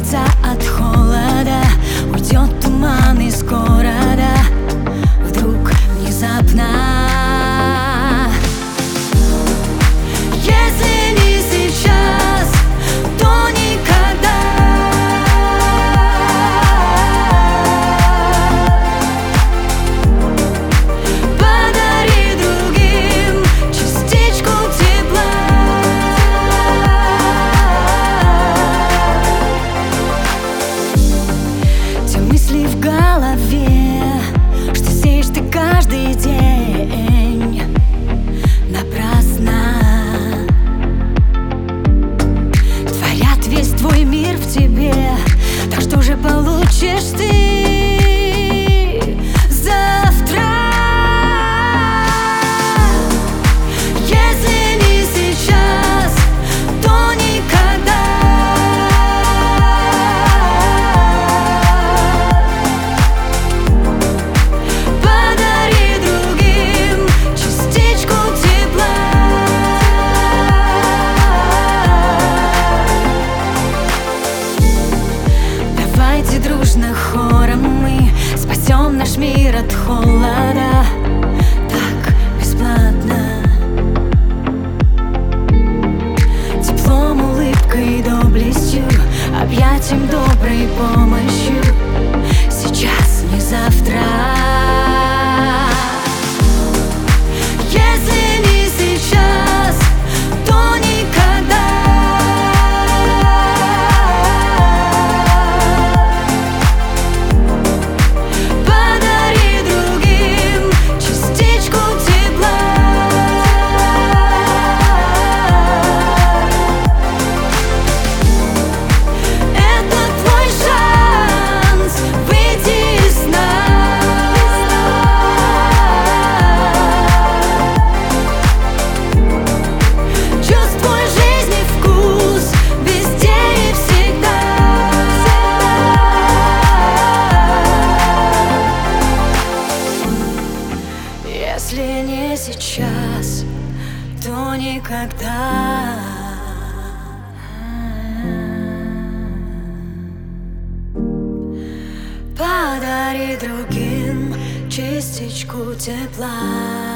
согреться от холода, уйдет туман из города. Вдруг внезапно, если не сейчас, то никогда. Подари другим частичку тепла. Те мысли в голове, что сеешь ты каждый день, напрасно. Творят весь твой мир в тебе, так что же получишь ты завтра? Если не сейчас, то никогда. Подари другим частичку тепла. Давайте дружно хором мы спасем наш мир от холода. Так бесплатно. Теплом, улыбкой, доблестью, объятием, доброй помощью. Сейчас, не завтра. Если не сейчас, то никогда. Подари другим частичку тепла. Это твой шанс выйти из сна. Чувствуй жизни вкус везде и всегда. Если не сейчас, то никогда. Подари другим частичку тепла.